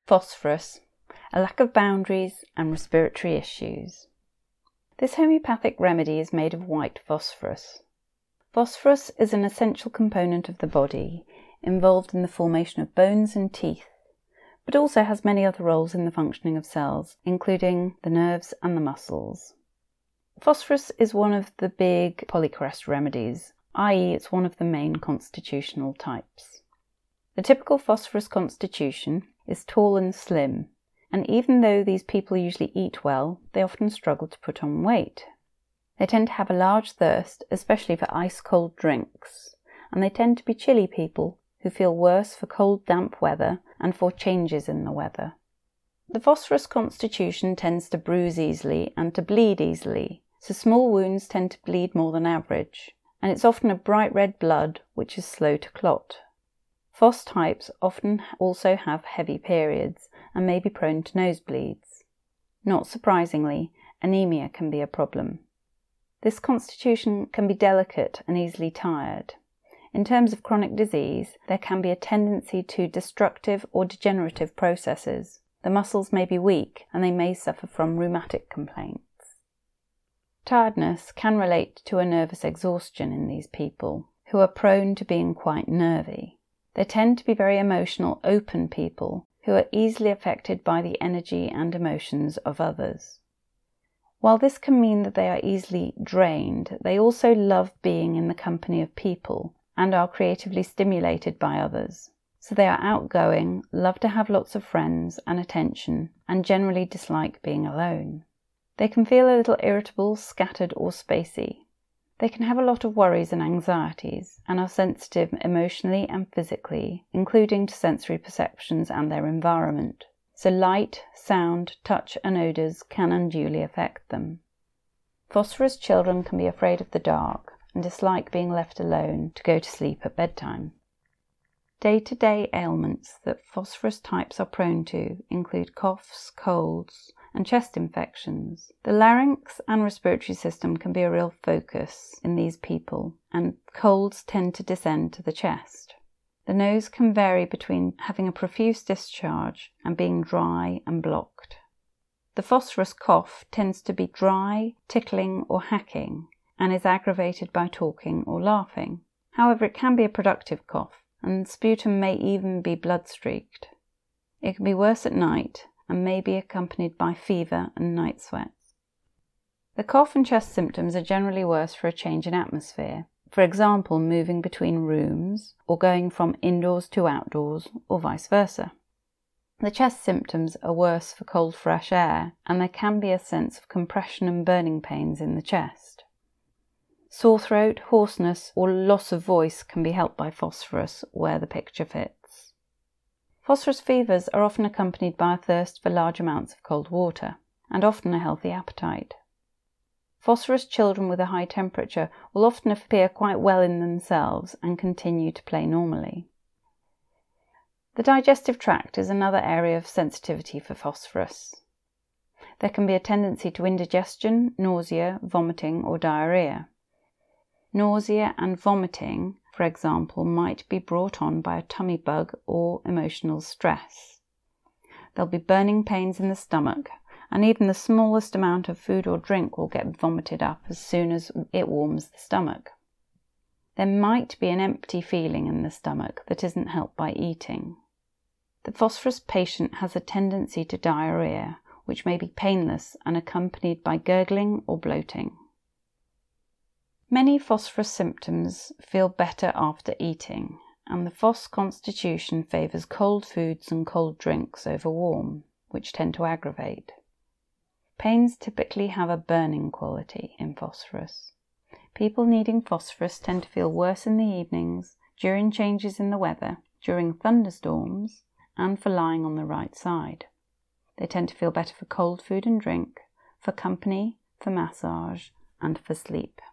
Phosphorus, a lack of boundaries and respiratory issues. This homeopathic remedy is made of white phosphorus. Phosphorus is an essential component of the body, involved in the formation of bones and teeth, but also has many other roles in the functioning of cells, including the nerves and the muscles. Phosphorus is one of the big polychrest remedies, i.e. it's one of the main constitutional types. The typical phosphorus constitution is tall and slim, and even though these people usually eat well, they often struggle to put on weight. They tend to have a large thirst, especially for ice-cold drinks, and they tend to be chilly people who feel worse for cold, damp weather and for changes in the weather. The phosphorus constitution tends to bruise easily and to bleed easily, so small wounds tend to bleed more than average, and it's often a bright red blood which is slow to clot. Phos types often also have heavy periods and may be prone to nosebleeds. Not surprisingly, anemia can be a problem. This constitution can be delicate and easily tired. In terms of chronic disease, there can be a tendency to destructive or degenerative processes. The muscles may be weak and they may suffer from rheumatic complaints. Tiredness can relate to a nervous exhaustion in these people, who are prone to being quite nervy. They tend to be very emotional, open people who are easily affected by the energy and emotions of others. While this can mean that they are easily drained, they also love being in the company of people and are creatively stimulated by others. So they are outgoing, love to have lots of friends and attention, and generally dislike being alone. They can feel a little irritable, scattered or spacey. They can have a lot of worries and anxieties and are sensitive emotionally and physically, including to sensory perceptions and their environment. So light, sound, touch and odours can unduly affect them. Phosphorus children can be afraid of the dark and dislike being left alone to go to sleep at bedtime. Day-to-day ailments that phosphorus types are prone to include coughs, colds, and chest infections. The larynx and respiratory system can be a real focus in these people, and colds tend to descend to the chest. The nose can vary between having a profuse discharge and being dry and blocked. The phosphorus cough tends to be dry, tickling or hacking, and is aggravated by talking or laughing. However, it can be a productive cough, and sputum may even be blood-streaked. It can be worse at night and may be accompanied by fever and night sweats. The cough and chest symptoms are generally worse for a change in atmosphere, for example, moving between rooms or going from indoors to outdoors or vice versa. The chest symptoms are worse for cold, fresh air, and there can be a sense of compression and burning pains in the chest. Sore throat, hoarseness, or loss of voice can be helped by phosphorus where the picture fits. Phosphorus fevers are often accompanied by a thirst for large amounts of cold water, and often a healthy appetite. Phosphorus children with a high temperature will often appear quite well in themselves and continue to play normally. The digestive tract is another area of sensitivity for phosphorus. There can be a tendency to indigestion, nausea, vomiting, or diarrhea. Nausea and vomiting, for example, might be brought on by a tummy bug or emotional stress. There'll be burning pains in the stomach, and even the smallest amount of food or drink will get vomited up as soon as it warms the stomach. There might be an empty feeling in the stomach that isn't helped by eating. The phosphorus patient has a tendency to diarrhea, which may be painless and accompanied by gurgling or bloating. Many phosphorus symptoms feel better after eating, and the phos constitution favours cold foods and cold drinks over warm, which tend to aggravate. Pains typically have a burning quality in phosphorus. People needing phosphorus tend to feel worse in the evenings, during changes in the weather, during thunderstorms, and for lying on the right side. They tend to feel better for cold food and drink, for company, for massage, and for sleep.